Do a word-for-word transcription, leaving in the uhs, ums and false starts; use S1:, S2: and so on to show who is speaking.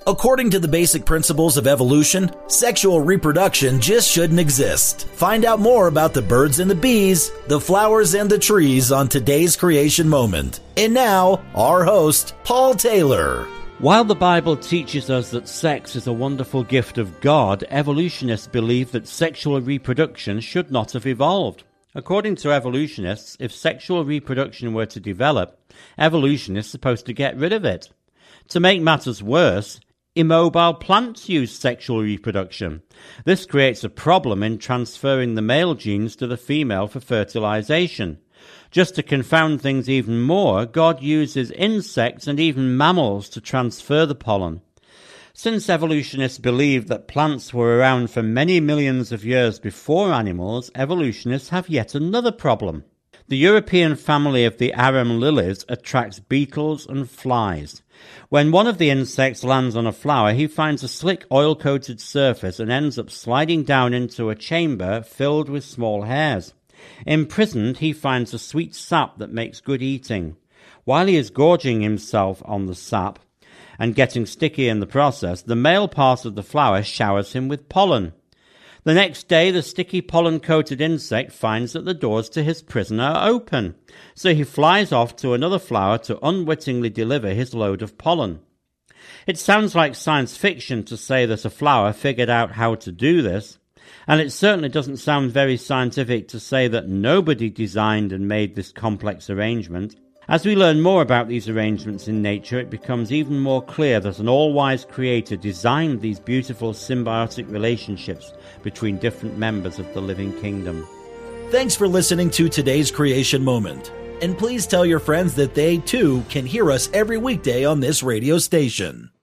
S1: According to the basic principles of evolution, sexual reproduction just shouldn't exist. Find out more about the birds and the bees, the flowers and the trees on today's Creation Moment. And now, our host, Paul Taylor.
S2: While the Bible teaches us that sex is a wonderful gift of God, evolutionists believe that sexual reproduction should not have evolved. According to evolutionists, if sexual reproduction were to develop, evolution is supposed to get rid of it. To make matters worse, immobile plants use sexual reproduction. This creates a problem in transferring the male genes to the female for fertilization. Just to confound things even more, God uses insects and even mammals to transfer the pollen. Since evolutionists believe that plants were around for many millions of years before animals, evolutionists have yet another problem. The European family of the arum lilies attracts beetles and flies. When one of the insects lands on a flower, he finds a slick oil-coated surface and ends up sliding down into a chamber filled with small hairs. Imprisoned, he finds a sweet sap that makes good eating. While he is gorging himself on the sap and getting sticky in the process, the male part of the flower showers him with pollen. The next day, the sticky pollen-coated insect finds that the doors to his prison are open, so he flies off to another flower to unwittingly deliver his load of pollen. It sounds like science fiction to say that a flower figured out how to do this, and it certainly doesn't sound very scientific to say that nobody designed and made this complex arrangement. As we learn more about these arrangements in nature, it becomes even more clear that an all-wise creator designed these beautiful symbiotic relationships between different members of the living kingdom.
S1: Thanks for listening to today's Creation Moment. And please tell your friends that they, too, can hear us every weekday on this radio station.